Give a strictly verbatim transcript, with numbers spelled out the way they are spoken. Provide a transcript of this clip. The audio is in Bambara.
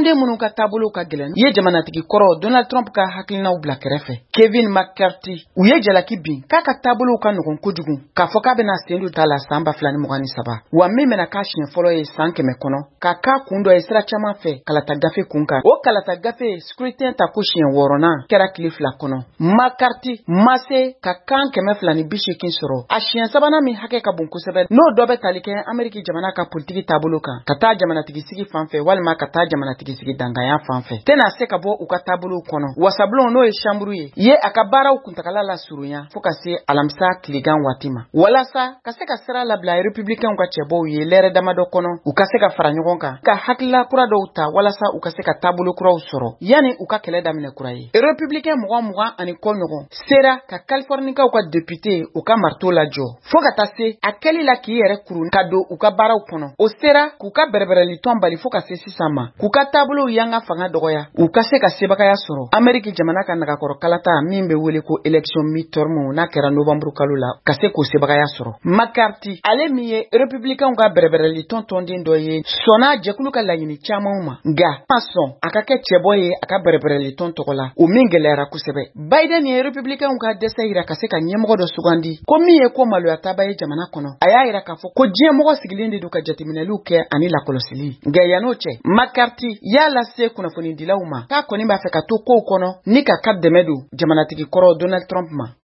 tɔnden minnu ka taabolo ka gɛlɛn ye jamanatigi kɔrɔ Donald Trump ka hakilinaw bila kɛrɛfɛ. Kevin McCarthy u ye jalaki bin k'a ka taabolo ka nɔgɔn kojugu k'a fɔ k'a bɛna sen don ta la san ba fila ni mugan ni saba wa min bɛna k'a siɲɛ fɔlɔ ye san kɛmɛ kɔnɔ k'a k'a kun dɔ ye sira caman fɛ kalata gafe kun kan. O kalata gafe scrutin ta ko siɲɛ wɔɔrɔnan kɛra tile fila kɔnɔ. McCarthy ma se ka kan kɛmɛ fila ni bi seegin sɔrɔ. A siɲɛ sabanan min hakɛ ka bon kosɛbɛ n'o dɔ bɛ tali kɛ Ameriki jamana ka politiki taabolo kan ka taa jamanatigi sigi fan fɛ walima ka taa jamanatigi sigi danganya fan fɛ tɛna se ka bɔ u ka taabolo kɔnɔ. Wasabulon n'o ye chambre ye ye a ka baaraw kuntagala la surunya fo ka se alamisa tilegan waati ma walasa ka se ka sira labila républicains ka cɛbɔw ye lɛrɛ damadɔ kɔnɔ u ka se ka fara ɲɔgɔn kan ka hakilila kura dɔw ta walasa u ka se ka taabolo kuraw sɔrɔ yani u ka kɛlɛ daminɛ kura ye. Républicain mugan mugan ani kɔ ɲɔgɔn sera ka Californikaw ka député u ka marteau lajɔ fo ka taa se a kɛli la k'i yɛrɛ kurun ka don u ka baaraw kɔnɔ. O sera k'u ka bɛrɛbɛrɛli tɔn bali fo ka se sisan ma k'u ka taabolow yanga fanga dɔgɔya u ka se ka sebagaya sɔrɔ. Ameriki jamana ka nagakɔrɔ kalata min bɛ wele ko élection midterm n'a kɛra novembre kalo la ka se k'o sebagaya sɔrɔ. McCarthy ale min ye républicains ka bɛrɛbɛrɛli tɔn tɔnden dɔ ye sɔnna jɛkulu ka laɲini camanw ma nka ma sɔn a ka kɛ cɛbɔ ye a ka bɛrɛbɛrɛli tɔn tɔgɔ la o min gɛlɛyara kosɛbɛ. Biden ye républicains ka dɛsɛ yira ka se ka ɲɛmɔgɔ dɔ sugandi ko min ye ko maloya taba ye jamana kɔnɔ a y'a yira k'a fɔ ko diɲɛmɔgɔ sigilen de don ka jateminɛliw kɛ ani lakɔlɔsili. Nka yan'o cɛ McCarthy y'a lase kunnafonidilaw ma k'a kɔni b'a fɛ ka to kow kɔnɔ ni ka ka dɛmɛ don jamanatigi kɔrɔ Donald Trump ma.